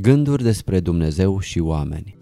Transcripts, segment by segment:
Gânduri despre Dumnezeu și oameni.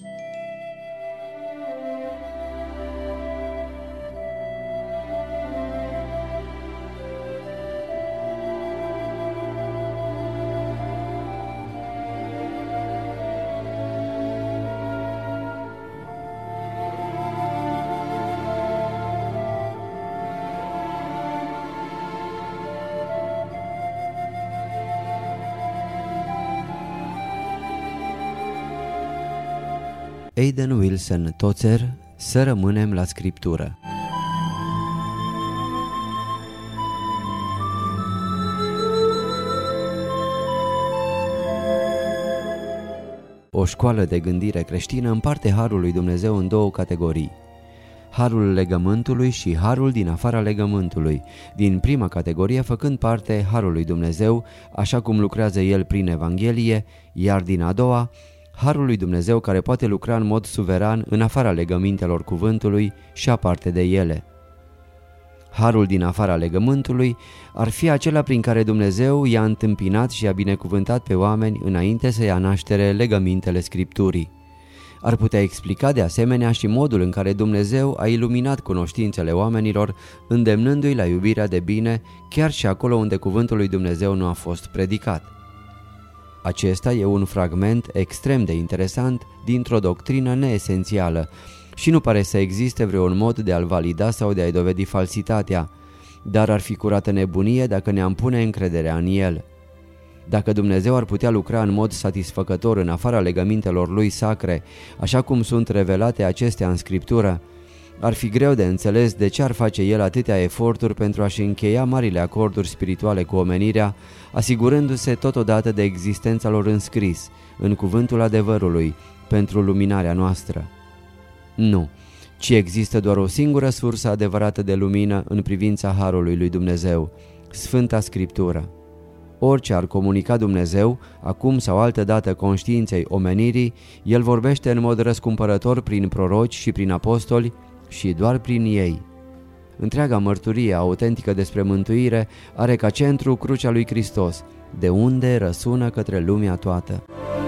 Aidan Wilson Tozer, să rămânem la Scriptură. O școală de gândire creștină împarte harul lui Dumnezeu în două categorii: harul legământului și harul din afara legământului. Din prima categorie făcând parte harul lui Dumnezeu, așa cum lucrează el prin Evanghelie, iar din a doua, harul lui Dumnezeu care poate lucra în mod suveran în afara legămintelor cuvântului și aparte de ele. Harul din afara legământului ar fi acela prin care Dumnezeu i-a întâmpinat și i-a binecuvântat pe oameni înainte să ia naștere legămintele Scripturii. Ar putea explica de asemenea și modul în care Dumnezeu a iluminat cunoștințele oamenilor, îndemnându-i la iubirea de bine chiar și acolo unde cuvântul lui Dumnezeu nu a fost predicat. Acesta e un fragment extrem de interesant dintr-o doctrină neesențială și nu pare să existe vreun mod de a-l valida sau de a-i dovedi falsitatea, dar ar fi curată nebunie dacă ne-am pune încrederea în el. Dacă Dumnezeu ar putea lucra în mod satisfăcător în afara legămintelor lui sacre, așa cum sunt revelate acestea în Scriptură, ar fi greu de înțeles de ce ar face el atâtea eforturi pentru a-și încheia marile acorduri spirituale cu omenirea, asigurându-se totodată de existența lor înscris, în cuvântul adevărului, pentru luminarea noastră. Nu, ci există doar o singură sursă adevărată de lumină în privința harului lui Dumnezeu, Sfânta Scriptură. Orice ar comunica Dumnezeu, acum sau altădată conștiinței omenirii, el vorbește în mod răscumpărător prin proroci și prin apostoli și doar prin ei. Întreaga mărturie autentică despre mântuire are ca centru crucea lui Hristos, de unde răsună către lumea toată.